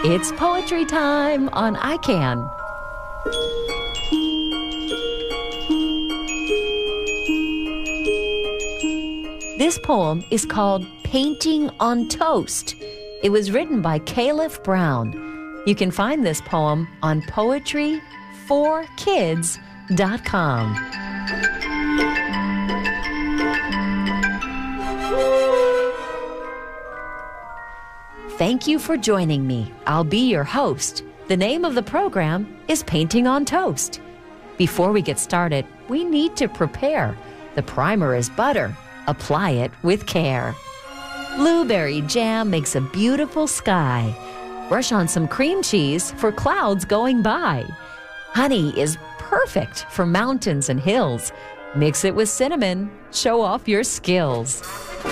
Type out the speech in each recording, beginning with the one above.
It's poetry time on iCan. This poem is called Painting on Toast. It was written by Caliph Brown. You can find this poem on poetry4kids.com. Thank you for joining me. I'll be your host. The name of the program is Painting on Toast. Before we get started, we need to prepare. The primer is butter. Apply it with care. Blueberry jam makes a beautiful sky. Brush on some cream cheese for clouds going by. Honey is perfect for mountains and hills. Mix it with cinnamon. Show off your skills.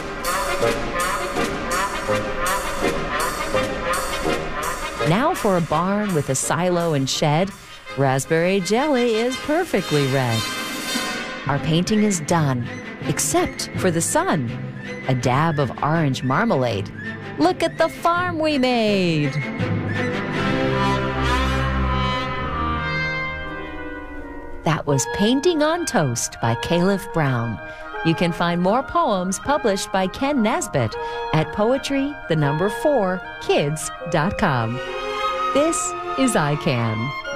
Now for a barn with a silo and shed. Raspberry jelly is perfectly red. Our painting is done, except for the sun. A dab of orange marmalade. Look at the farm we made! That was Painting on Toast by Caliph Brown. You can find more poems published by Ken Nesbitt at poetry4kids.com. This is iCan.